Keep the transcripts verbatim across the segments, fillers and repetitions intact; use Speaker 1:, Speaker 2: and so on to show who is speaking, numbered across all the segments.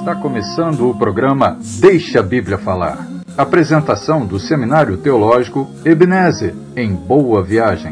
Speaker 1: Está começando o programa Deixa a Bíblia Falar. Apresentação do Seminário Teológico Ebenezer, em Boa Viagem.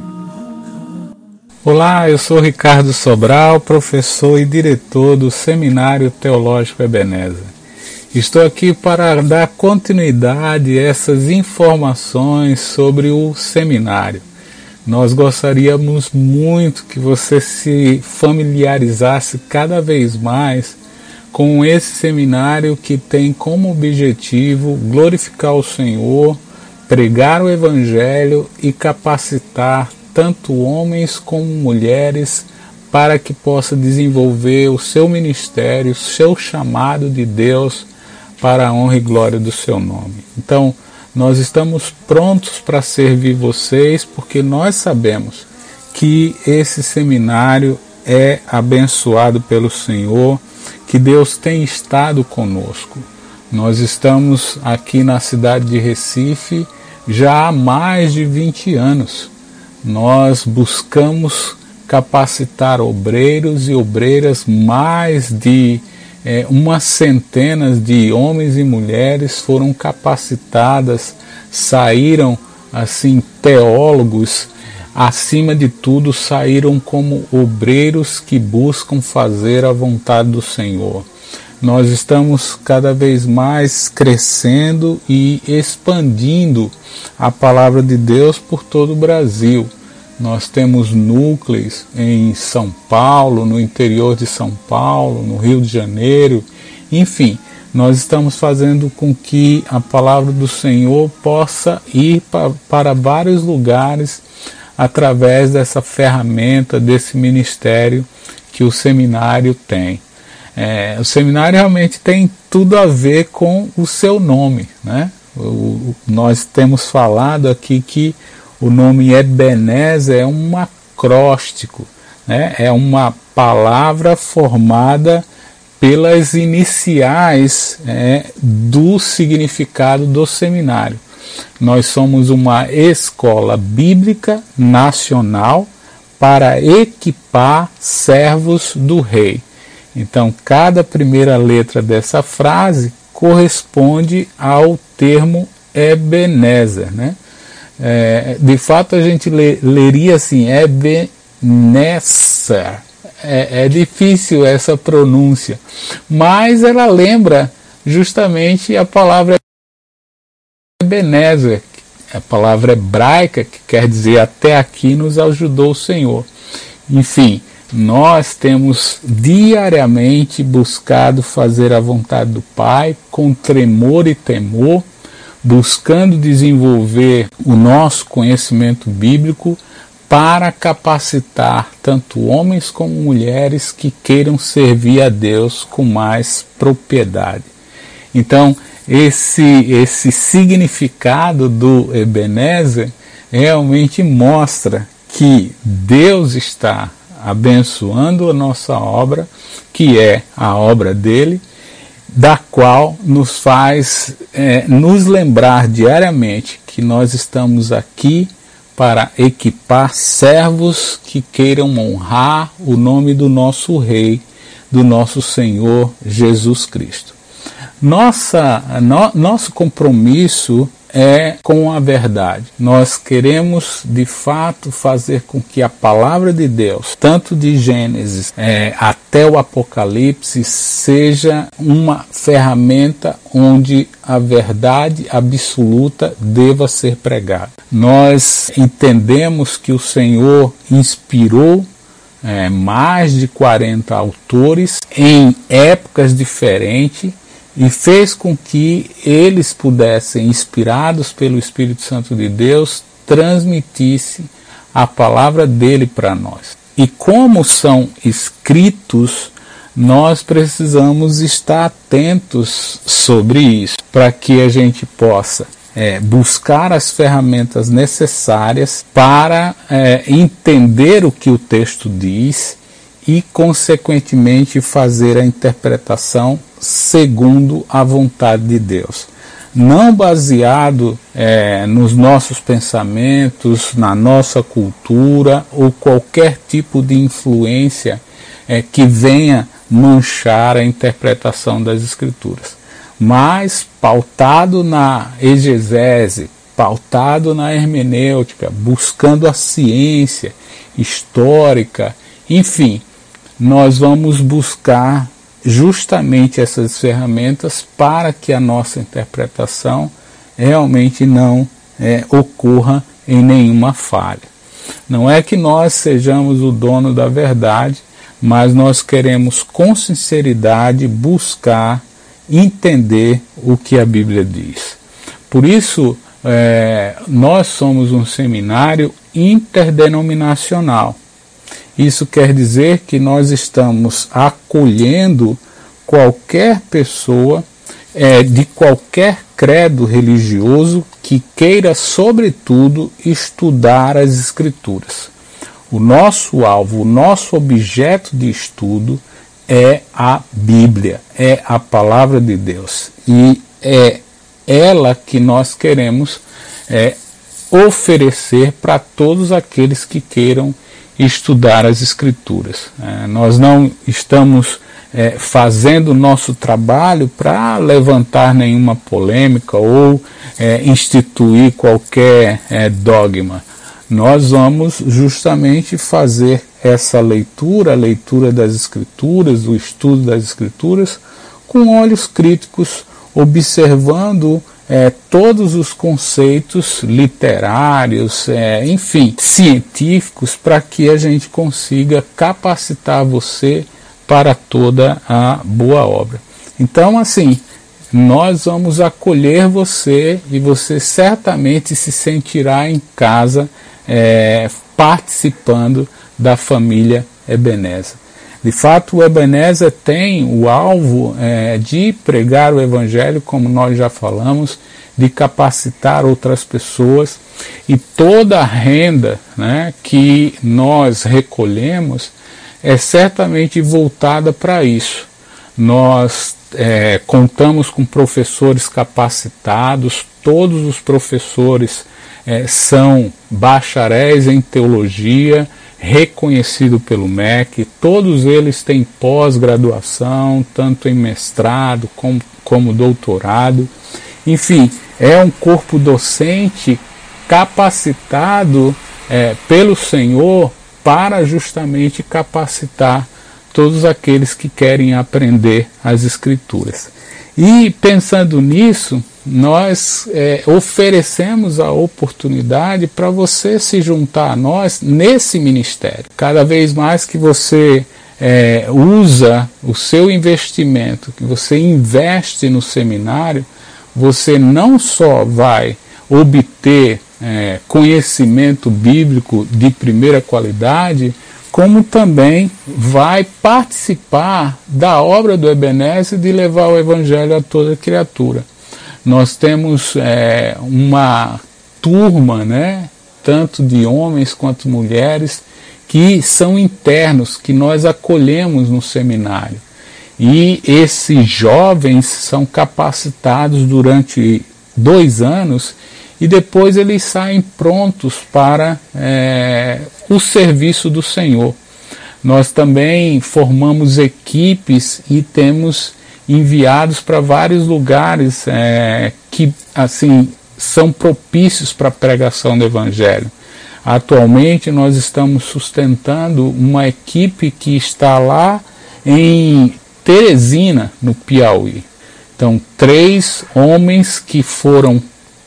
Speaker 2: Olá, eu sou Ricardo Sobral, professor e diretor do Seminário Teológico Ebenezer. Estou aqui para dar continuidade a essas informações sobre o seminário. Nós gostaríamos muito que você se familiarizasse cada vez mais com esse seminário que tem como objetivo glorificar o Senhor, pregar o Evangelho e capacitar tanto homens como mulheres para que possa desenvolver o seu ministério, o seu chamado de Deus para a honra e glória do seu nome. Então, nós estamos prontos para servir vocês, porque nós sabemos que esse seminário é abençoado pelo Senhor, que Deus tem estado conosco. Nós estamos aqui na cidade de Recife já há mais de vinte anos. Nós buscamos capacitar obreiros e obreiras, mais de É, umas centenas de homens e mulheres foram capacitadas, saíram assim teólogos, acima de tudo saíram como obreiros que buscam fazer a vontade do Senhor. Nós estamos cada vez mais crescendo e expandindo a palavra de Deus por todo o Brasil. Nós temos núcleos em São Paulo, no interior de São Paulo, no Rio de Janeiro, enfim, nós estamos fazendo com que a palavra do Senhor possa ir pa- para vários lugares através dessa ferramenta, desse ministério que o seminário tem. É, o seminário realmente tem tudo a ver com o seu nome, né? O, o, nós temos falado aqui que o nome Ebenezer é um acróstico, né? É uma palavra formada pelas iniciais é, do significado do seminário. Nós somos uma escola bíblica nacional para equipar servos do rei. Então, cada primeira letra dessa frase corresponde ao termo Ebenezer, né? É, de fato a gente lê, leria assim, Ebenezer. É, é difícil essa pronúncia, mas ela lembra justamente a palavra Ebenezer, a palavra hebraica que quer dizer até aqui nos ajudou o Senhor. Enfim, nós temos diariamente buscado fazer a vontade do Pai com tremor e temor, buscando desenvolver o nosso conhecimento bíblico para capacitar tanto homens como mulheres que queiram servir a Deus com mais propriedade. Então, esse, esse significado do Ebenezer realmente mostra que Deus está abençoando a nossa obra, que é a obra dele, da qual nos faz é, nos lembrar diariamente que nós estamos aqui para equipar servos que queiram honrar o nome do nosso Rei, do nosso Senhor Jesus Cristo. Nossa, no, nosso compromisso é com a verdade. Nós queremos, de fato, fazer com que a palavra de Deus, tanto de Gênesis é, até o Apocalipse, seja uma ferramenta onde a verdade absoluta deva ser pregada. Nós entendemos que o Senhor inspirou é, mais de quarenta autores em épocas diferentes, e fez com que eles pudessem, inspirados pelo Espírito Santo de Deus, transmitissem a palavra dele para nós. E como são escritos, nós precisamos estar atentos sobre isso, para que a gente possa é, buscar as ferramentas necessárias para é, entender o que o texto diz e, consequentemente, fazer a interpretação segundo a vontade de Deus. Não baseado é, nos nossos pensamentos, na nossa cultura ou qualquer tipo de influência é, que venha manchar a interpretação das Escrituras, mas pautado na exegese, pautado na hermenêutica, buscando a ciência histórica, enfim, nós vamos buscar justamente essas ferramentas para que a nossa interpretação realmente não é, ocorra em nenhuma falha. Não é que nós sejamos o dono da verdade, mas nós queremos com sinceridade buscar entender o que a Bíblia diz. Por isso, é, nós somos um seminário interdenominacional. Isso quer dizer que nós estamos acolhendo qualquer pessoa é, de qualquer credo religioso que queira, sobretudo, estudar as Escrituras. O nosso alvo, o nosso objeto de estudo é a Bíblia, é a Palavra de Deus. E é ela que nós queremos é, oferecer para todos aqueles que queiram estudar as Escrituras. É, nós não estamos é, fazendo o nosso trabalho para levantar nenhuma polêmica ou é, instituir qualquer é, dogma. Nós vamos justamente fazer essa leitura, a leitura das Escrituras, o estudo das Escrituras, com olhos críticos, observando é, todos os conceitos literários, é, enfim, científicos, para que a gente consiga capacitar você para toda a boa obra. Então, assim, nós vamos acolher você e você certamente se sentirá em casa é, participando da família Ebenezer. De fato, o Ebenezer tem o alvo é, de pregar o Evangelho, como nós já falamos, de capacitar outras pessoas, e toda a renda, né, que nós recolhemos é certamente voltada para isso. Nós é, contamos com professores capacitados, todos os professores é, são bacharéis em teologia, reconhecido pelo M E C, todos eles têm pós-graduação, tanto em mestrado como, como doutorado. Enfim, é um corpo docente capacitado é, pelo Senhor para justamente capacitar todos aqueles que querem aprender as Escrituras. E pensando nisso, nós é, oferecemos a oportunidade para você se juntar a nós nesse ministério. Cada vez mais que você é, usa o seu investimento, que você investe no seminário, você não só vai obter é, conhecimento bíblico de primeira qualidade, como também vai participar da obra do Ebenezer de levar o Evangelho a toda criatura. Nós temos é, uma turma, né, tanto de homens quanto mulheres, que são internos, que nós acolhemos no seminário. E esses jovens são capacitados durante dois anos e depois eles saem prontos para é, o serviço do Senhor. Nós também formamos equipes e temos enviados para vários lugares é, que assim são propícios para a pregação do Evangelho. Atualmente nós estamos sustentando uma equipe que está lá em Teresina, no Piauí. Então, três homens que foram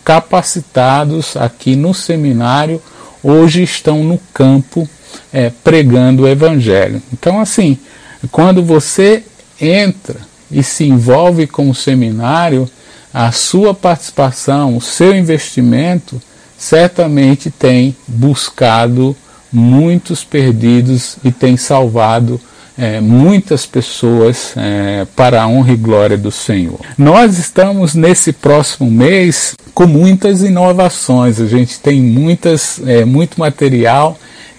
Speaker 2: capacitados aqui no seminário, hoje estão no campo é, pregando o Evangelho. Então, assim, quando você entra e se envolve com o seminário, a sua participação, o seu investimento, certamente tem buscado muitos perdidos e tem salvado é, muitas pessoas é, para a honra e glória do Senhor. Nós estamos nesse próximo mês com muitas inovações, a gente tem muitas, é, muito material,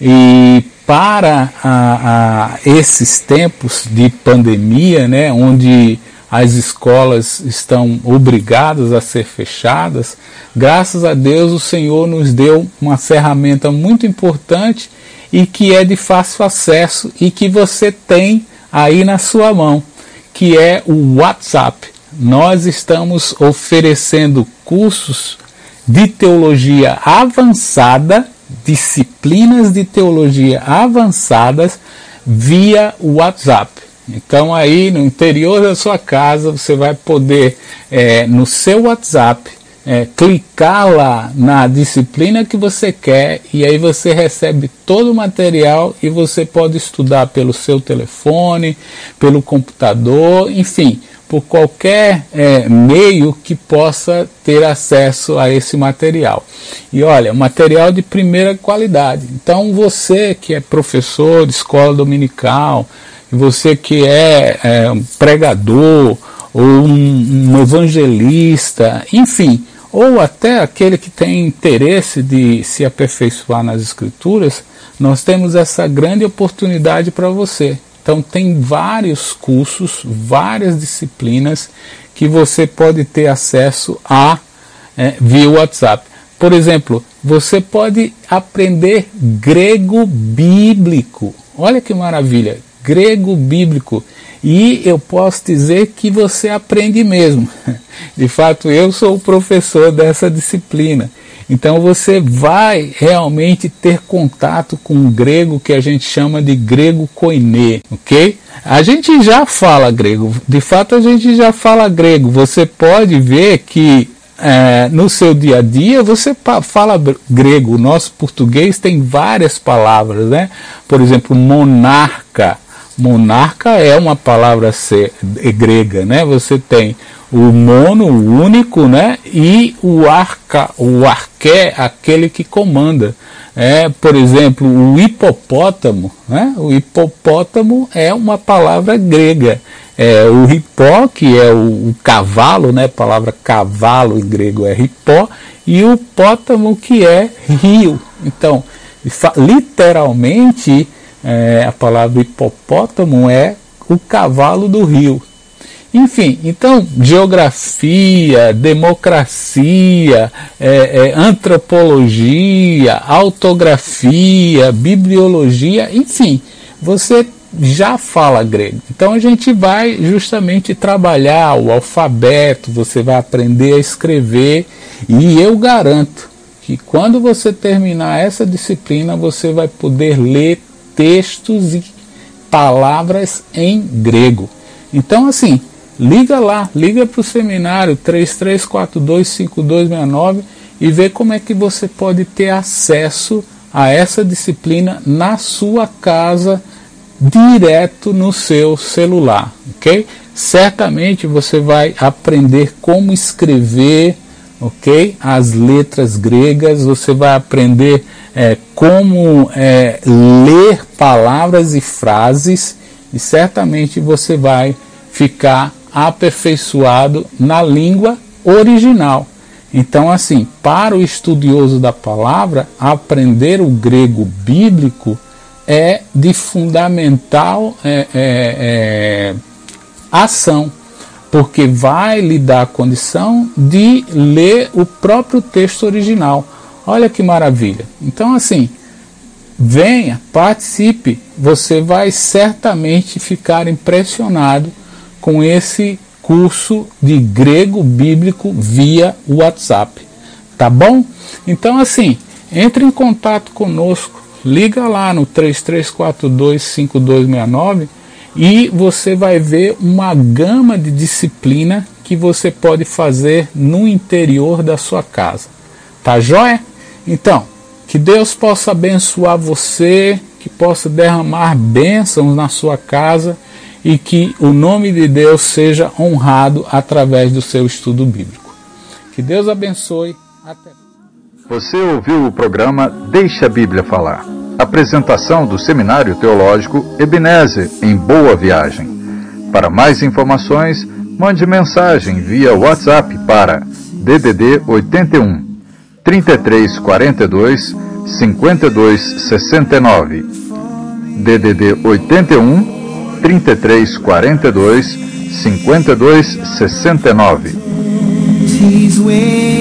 Speaker 2: e para a, a esses tempos de pandemia, né, onde as escolas estão obrigadas a ser fechadas, graças a Deus o Senhor nos deu uma ferramenta muito importante e que é de fácil acesso e que você tem aí na sua mão, que é o WhatsApp. Nós estamos oferecendo cursos de teologia avançada, disciplinas de teologia avançadas via WhatsApp. Então aí no interior da sua casa você vai poder, é, no seu WhatsApp, é, clicar lá na disciplina que você quer e aí você recebe todo o material e você pode estudar pelo seu telefone, pelo computador, enfim, por qualquer é, meio que possa ter acesso a esse material. E olha, material de primeira qualidade. Então você que é professor de escola dominical, você que é, é um pregador, ou um, um evangelista, enfim, ou até aquele que tem interesse de se aperfeiçoar nas escrituras, nós temos essa grande oportunidade para você. Então tem vários cursos, várias disciplinas que você pode ter acesso a é, via WhatsApp. Por exemplo, você pode aprender grego bíblico. Olha que maravilha, grego bíblico. E eu posso dizer que você aprende mesmo. De fato, eu sou o professor dessa disciplina. Então você vai realmente ter contato com o grego que a gente chama de grego koiné, ok? A gente já fala grego, de fato a gente já fala grego. Você pode ver que é, no seu dia a dia você fala grego. O nosso português tem várias palavras, né? Por exemplo, monarca. Monarca é uma palavra grega, né? Você tem o mono, o único, né? E o arca, o arqué, aquele que comanda. É, por exemplo, o hipopótamo, né? O hipopótamo é uma palavra grega. É, o hipó, que é o, o cavalo, né? A palavra cavalo em grego é hipó, e o pótamo, que é rio. Então, literalmente, É, a palavra hipopótamo é o cavalo do rio. Enfim, então geografia, democracia, é, é, antropologia, autografia, bibliologia, enfim, você já fala grego. Então a gente vai justamente trabalhar o alfabeto, você vai aprender a escrever, e eu garanto que quando você terminar essa disciplina você vai poder ler textos e palavras em grego. Então, assim, liga lá, liga para o seminário três três quatro dois cinco dois seis nove e vê como é que você pode ter acesso a essa disciplina na sua casa, direto no seu celular, ok? Certamente você vai aprender como escrever, ok? As letras gregas, você vai aprender é, como é, ler palavras e frases, e certamente você vai ficar aperfeiçoado na língua original. Então, assim, para o estudioso da palavra, aprender o grego bíblico é de fundamental é, é, é, ação, porque vai lhe dar a condição de ler o próprio texto original. Olha que maravilha. Então, assim, venha, participe, você vai certamente ficar impressionado com esse curso de grego bíblico via WhatsApp. Tá bom? Então, assim, entre em contato conosco, liga lá no três três quatro dois cinco dois seis nove e você vai ver uma gama de disciplina que você pode fazer no interior da sua casa. Tá joia? Então, que Deus possa abençoar você, que possa derramar bênçãos na sua casa e que o nome de Deus seja honrado através do seu estudo bíblico. Que Deus abençoe. Até.
Speaker 1: Você ouviu o programa Deixa a Bíblia Falar. Apresentação do Seminário Teológico Ebenezer, em Boa Viagem. Para mais informações, mande mensagem via WhatsApp para D D D oitenta e um, trinta e três quarenta e dois, cinquenta e dois sessenta e nove. D D D oitenta e um, trinta e três quarenta e dois, cinquenta e dois sessenta e nove.